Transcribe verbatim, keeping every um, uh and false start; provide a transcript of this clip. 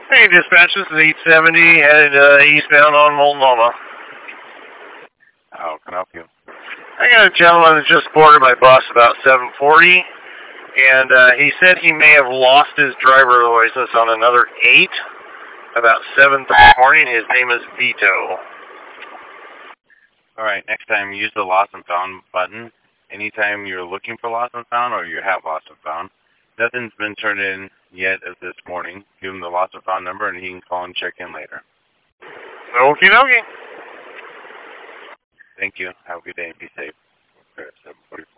Hey, dispatch, this is eight seventy, headed uh, eastbound on Multnomah. How can I help you? I got a gentleman that just boarded my bus about seven forty, and uh, he said he may have lost his driver's license on another eight about seven thirty in the morning. His name is Vito. All right, next time use the lost and found button. Anytime you're looking for lost and found or you have lost and found, nothing's been turned in yet as this morning. Give him the lost and found number and he can call and check in later. Okie dokie. Thank you. Have a good day and be safe. seven forty-four.